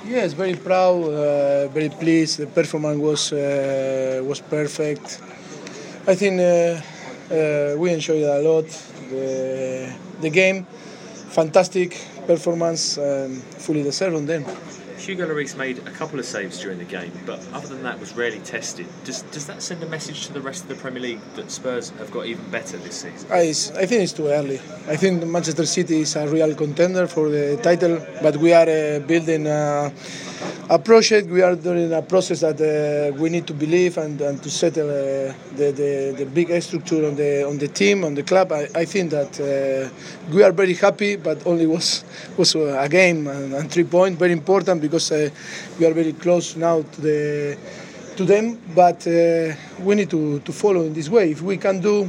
Yes, very proud, very pleased. The performance was perfect. I think we enjoyed a lot the game. Fantastic performance, fully deserved on them. Hugo Lloris made a couple of saves during the game, but other than that was rarely tested. Does that send a message to the rest of the Premier League that Spurs have got even better this season? I think it's too early. I think Manchester City is a real contender for the title, but we are building a project. We are doing a process that we need to believe and to settle the big structure on the team, on the club. I think that we are very happy, but only was a game and 3 points, very important because we are very close now to them. But we need to follow in this way. If we can do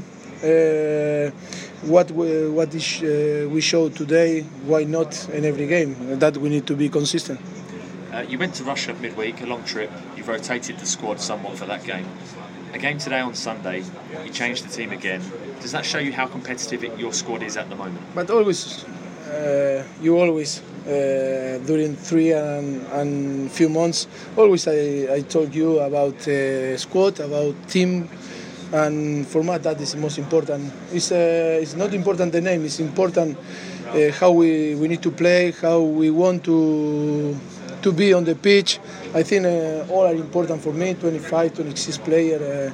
what we showed today, why not in every game? That we need to be consistent. You went to Russia midweek, a long trip. You've rotated the squad somewhat for that game. A game today on Sunday, you changed the team again. Does that show you how competitive your squad is at the moment? But always, during 3 and few months, always I told you about squad, about team, and for me that is the most important. It's not important the name, it's important how we need to play, how we want to be on the pitch. I think all are important for me. 25, 26 player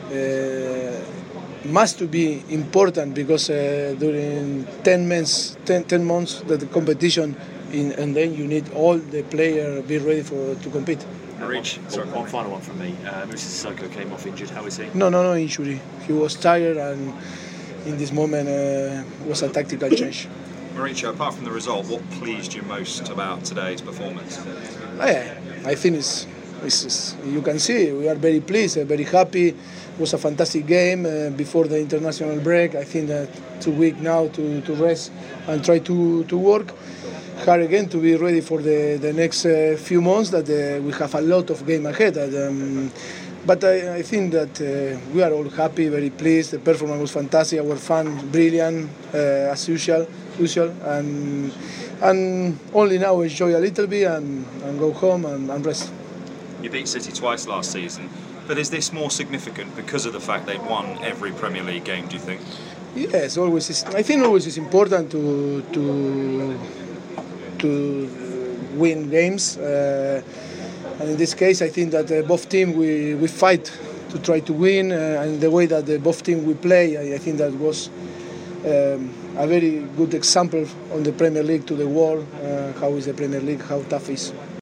must to be important because during 10 months that the competition and then you need all the players be ready to compete. Rich, sorry, one final one from me. Moussa Sissoko came off injured. How is he? No injury. He was tired and in this moment was a tactical change. Mauricio, apart from the result, what pleased you most about today's performance? I think it's you can see we are very pleased, very happy. It was a fantastic game before the international break. I think that 2 weeks now to rest and try to work hard again to be ready for the next few months that we have a lot of game ahead. But I think that we are all happy, very pleased. The performance was fantastic. Our fans brilliant as usual, and only now enjoy a little bit and go home and rest. You beat City twice last season, but is this more significant because of the fact they've won every Premier League game? Do you think? Yes, always. I think always it's important to win games. And in this case, I think that both teams we fight to try to win, and the way that both teams we play, I think that was a very good example on the Premier League to the world. How is the Premier League? How tough it is.